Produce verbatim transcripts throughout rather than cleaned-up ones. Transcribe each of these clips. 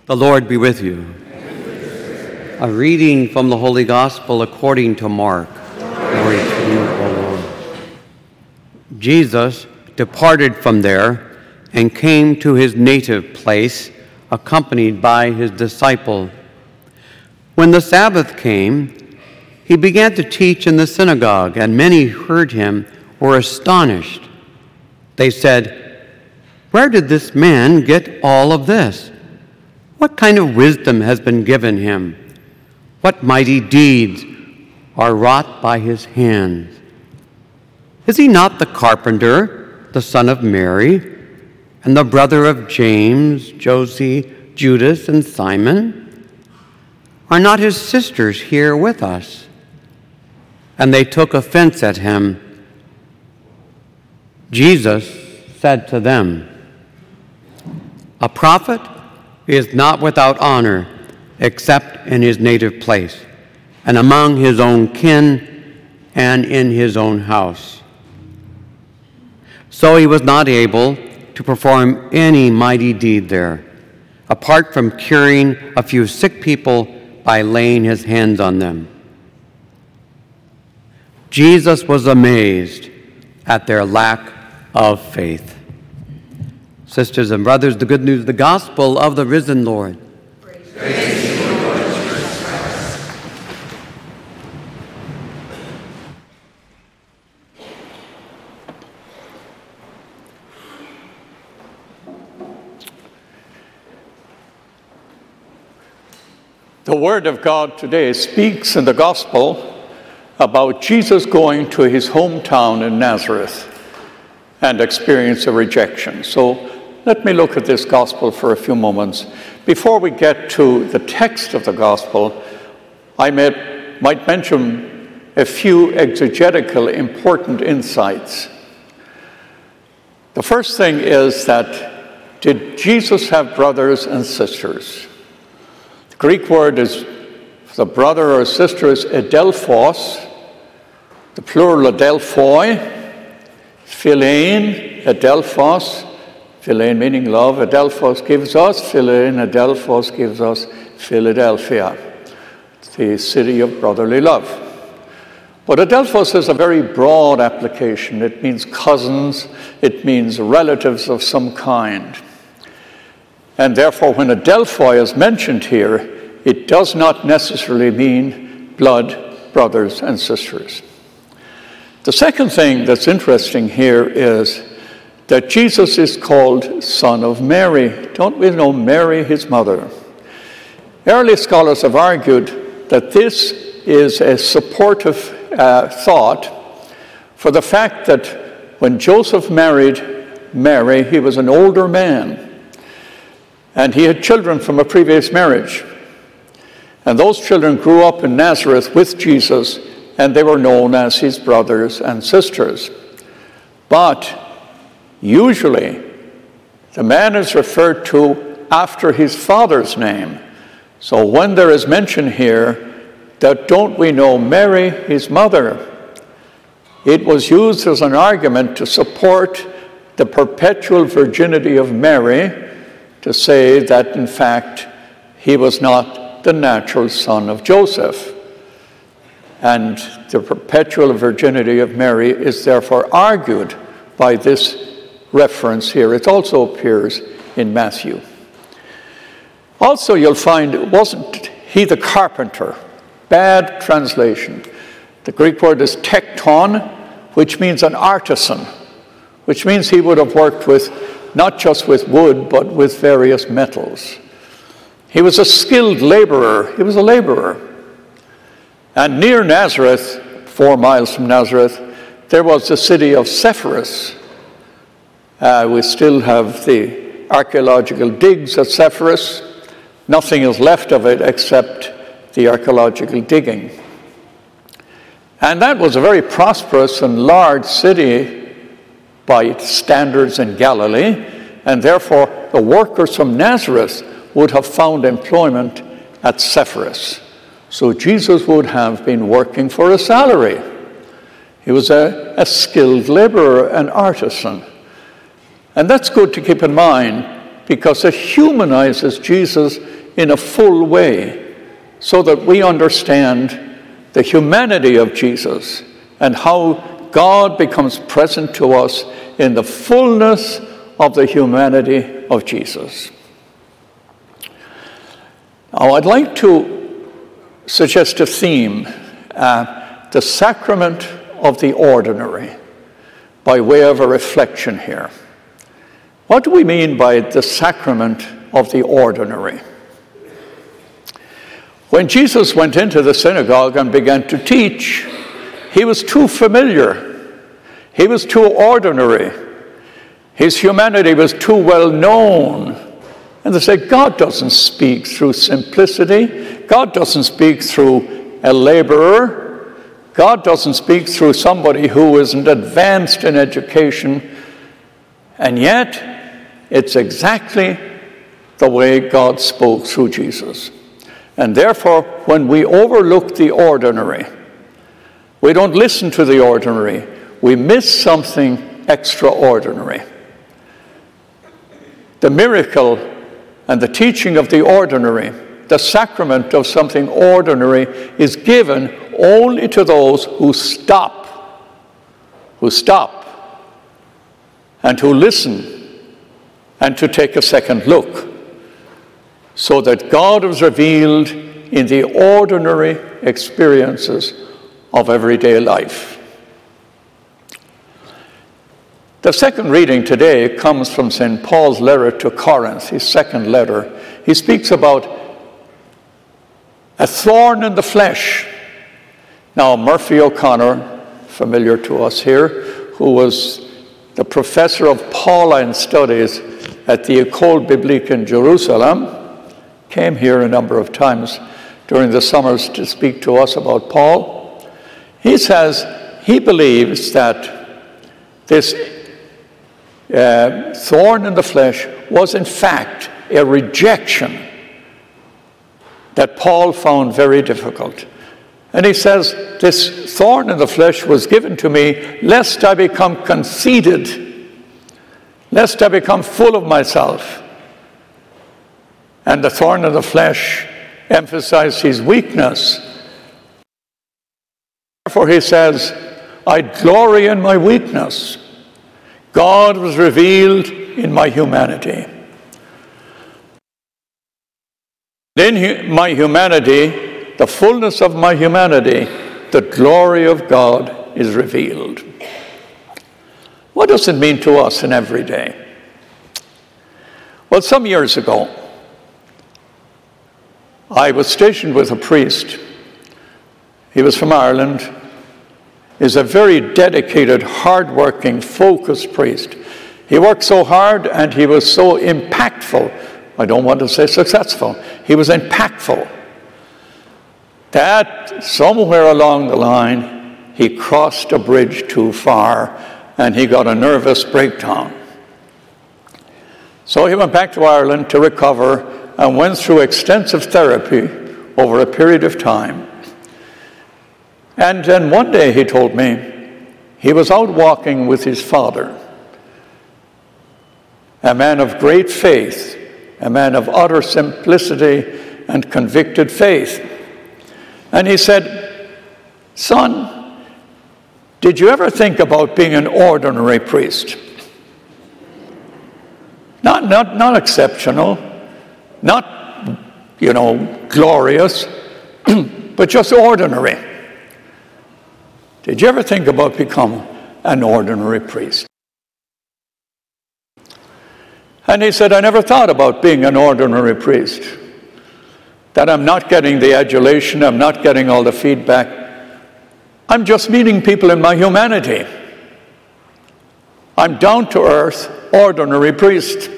The Lord be with you. A reading from the Holy Gospel according to Mark. Glory to you, O Lord. Jesus departed from there and came to his native place, accompanied by his disciple. When the Sabbath came, he began to teach in the synagogue, and many who heard him were astonished. They said, "Where did this man get all of this? What kind of wisdom has been given him? What mighty deeds are wrought by his hands? Is he not the carpenter, the son of Mary, and the brother of James, Joseph, Judas, and Simon? Are not his sisters here with us?" And they took offense at him. Jesus said to them, "A prophet is not without honor except in his native place, and among his own kin, and in his own house." So he was not able to perform any mighty deed there, apart from curing a few sick people by laying his hands on them. Jesus was amazed at their lack of faith. Sisters and brothers, the good news, the gospel of the risen Lord. Praise you, Lord Jesus Christ. The Word of God today speaks in the gospel about Jesus going to his hometown in Nazareth and experience a rejection. So let me look at this gospel for a few moments. Before we get to the text of the gospel, I may, might mention a few exegetical important insights. The first thing is that, did Jesus have brothers and sisters? The Greek word is, the brother or sister is adelphos, the plural adelphoi, philein, adelphos, philein meaning love, adelphos gives us, philein, adelphos gives us Philadelphia, the city of brotherly love. But adelphos is a very broad application. It means cousins, it means relatives of some kind. And therefore, when adelphoi is mentioned here, it does not necessarily mean blood brothers and sisters. The second thing that's interesting here is that Jesus is called Son of Mary. Don't we know Mary, his mother? Early scholars have argued that this is a supportive uh, thought for the fact that when Joseph married Mary, he was an older man, and he had children from a previous marriage. And those children grew up in Nazareth with Jesus, and they were known as his brothers and sisters. But usually, the man is referred to after his father's name. So when there is mention here that don't we know Mary, his mother, it was used as an argument to support the perpetual virginity of Mary, to say that in fact he was not the natural son of Joseph. And the perpetual virginity of Mary is therefore argued by this reference here. It also appears in Matthew. Also, you'll find, wasn't he the carpenter? Bad translation. The Greek word is tekton, which means an artisan, which means he would have worked with, not just with wood, but with various metals. He was a skilled laborer. He was a laborer. And near Nazareth, four miles from Nazareth, there was the city of Sepphoris. Uh, we still have the archaeological digs at Sepphoris. Nothing is left of it except the archaeological digging. And that was a very prosperous and large city by standards in Galilee, and therefore the workers from Nazareth would have found employment at Sepphoris. So Jesus would have been working for a salary. He was a, a skilled laborer, an artisan. And that's good to keep in mind, because it humanizes Jesus in a full way so that we understand the humanity of Jesus and how God becomes present to us in the fullness of the humanity of Jesus. Now, I'd like to suggest a theme, uh, the sacrament of the ordinary, by way of a reflection here. What do we mean by the sacrament of the ordinary? When Jesus went into the synagogue and began to teach, he was too familiar. He was too ordinary. His humanity was too well known. And they say, God doesn't speak through simplicity. God doesn't speak through a laborer. God doesn't speak through somebody who isn't advanced in education. And yet, it's exactly the way God spoke through Jesus. And therefore, when we overlook the ordinary, we don't listen to the ordinary, we miss something extraordinary. The miracle and the teaching of the ordinary, the sacrament of something ordinary, is given only to those who stop, who stop, and who listen, and to take a second look, so that God is revealed in the ordinary experiences of everyday life. The second reading today comes from Saint Paul's letter to Corinth, his second letter. He speaks about a thorn in the flesh. Now, Murphy O'Connor, familiar to us here, who was the professor of Pauline studies at the École Biblique in Jerusalem, came here a number of times during the summers to speak to us about Paul. He says he believes that this uh, thorn in the flesh was in fact a rejection that Paul found very difficult. And he says, this thorn in the flesh was given to me lest I become conceited, lest I become full of myself. And the thorn in the flesh emphasized his weakness. Therefore, he says, I glory in my weakness. God was revealed in my humanity. In my humanity, the fullness of my humanity, the glory of God is revealed. What does it mean to us in every day? Well, some years ago, I was stationed with a priest. He was from Ireland. He's a very dedicated, hard-working, focused priest. He worked so hard and he was so impactful. I don't want to say successful. He was impactful. That somewhere along the line, he crossed a bridge too far and he got a nervous breakdown. So he went back to Ireland to recover and went through extensive therapy over a period of time. And then one day he told me he was out walking with his father, a man of great faith, a man of utter simplicity and convicted faith. And he said, son, did you ever think about being an ordinary priest? Not, not, not exceptional, not, you know, glorious, but just ordinary. Did you ever think about becoming an ordinary priest? And he said, I never thought about being an ordinary priest. That I'm not getting the adulation, I'm not getting all the feedback. I'm just meeting people in my humanity. I'm down-to-earth, ordinary priest.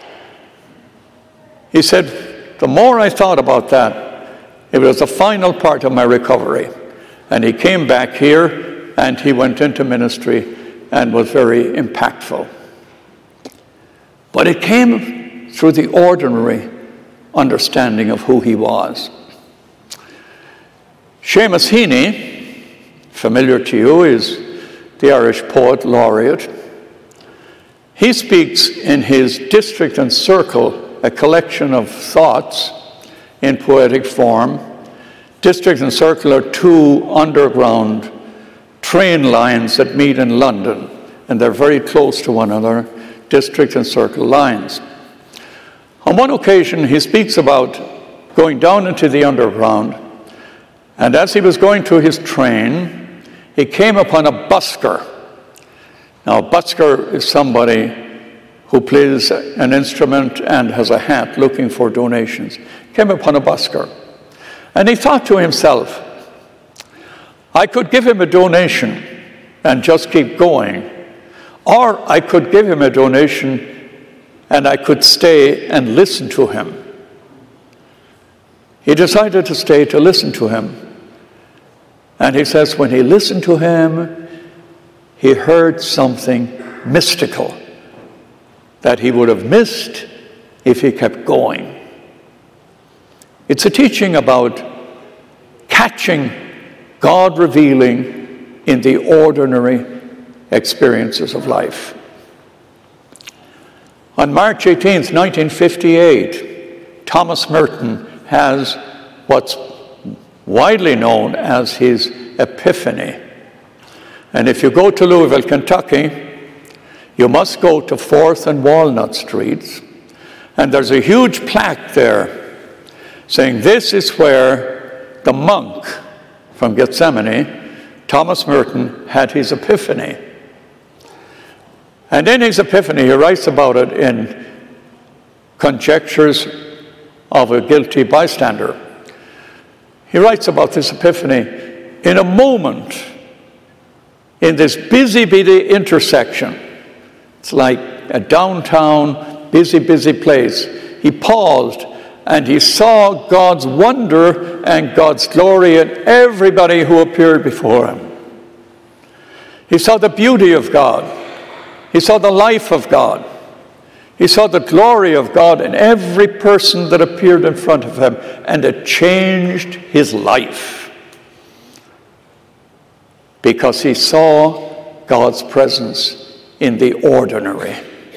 He said, the more I thought about that, it was the final part of my recovery. And he came back here and he went into ministry and was very impactful. But it came through the ordinary understanding of who he was. Seamus Heaney, familiar to you, is the Irish poet laureate. He speaks in his District and Circle, a collection of thoughts in poetic form. District and Circle are two underground train lines that meet in London, and they're very close to one another, District and Circle lines. On one occasion, he speaks about going down into the underground, and as he was going to his train, he came upon a busker. Now, a busker is somebody who plays an instrument and has a hat looking for donations. He came upon a busker, and he thought to himself, I could give him a donation and just keep going, or I could give him a donation and I could stay and listen to him. He decided to stay to listen to him. And he says when he listened to him, he heard something mystical that he would have missed if he kept going. It's a teaching about catching God revealing in the ordinary experiences of life. On March eighteenth, nineteen fifty-eight, Thomas Merton has what's widely known as his Epiphany. And if you go to Louisville, Kentucky, you must go to fourth and Walnut Streets, and there's a huge plaque there saying this is where the monk from Gethsemane, Thomas Merton, had his epiphany. And in his epiphany, he writes about it in Conjectures of a Guilty Bystander. He writes about this epiphany in a moment in this busy, busy intersection. It's like a downtown, busy, busy place. He paused and he saw God's wonder and God's glory in everybody who appeared before him. He saw the beauty of God. He saw the life of God. He saw the glory of God in every person that appeared in front of him, and it changed his life because he saw God's presence in the ordinary.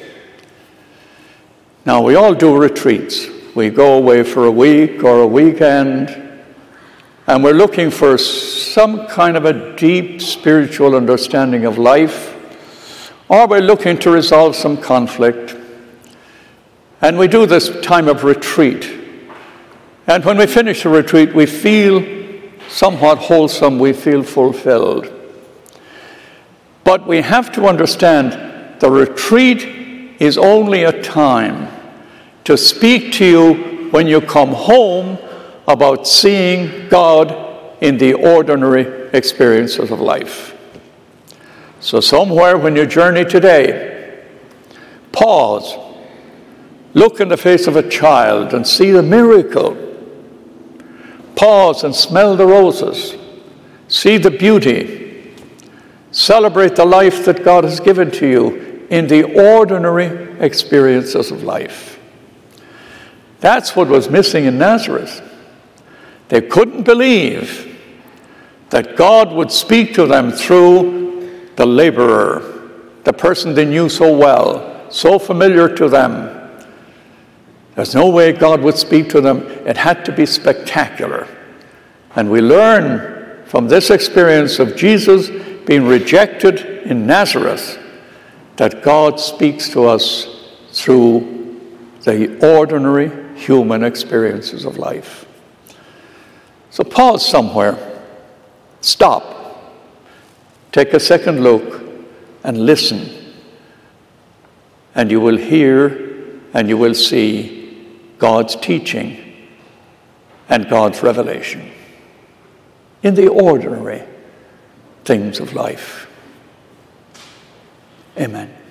Now, we all do retreats. We go away for a week or a weekend, and we're looking for some kind of a deep spiritual understanding of life, or we're looking to resolve some conflict. And we do this time of retreat. And when we finish the retreat, we feel somewhat wholesome, we feel fulfilled. But we have to understand the retreat is only a time to speak to you when you come home about seeing God in the ordinary experiences of life. So somewhere when you journey today, pause, look in the face of a child and see the miracle. Pause and smell the roses, see the beauty, celebrate the life that God has given to you in the ordinary experiences of life. That's what was missing in Nazareth. They couldn't believe that God would speak to them through the laborer, the person they knew so well, so familiar to them. There's no way God would speak to them. It had to be spectacular. And we learn from this experience of Jesus being rejected in Nazareth that God speaks to us through the ordinary human experiences of life. So pause somewhere, stop, take a second look, and listen. And you will hear and you will see God's teaching and God's revelation in the ordinary things of life. Amen.